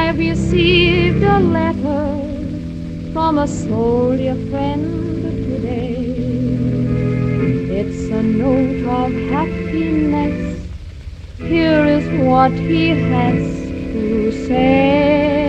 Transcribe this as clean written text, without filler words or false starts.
I've received a letter from a soldier friend today. It's a note of happiness. Here is what he has to say.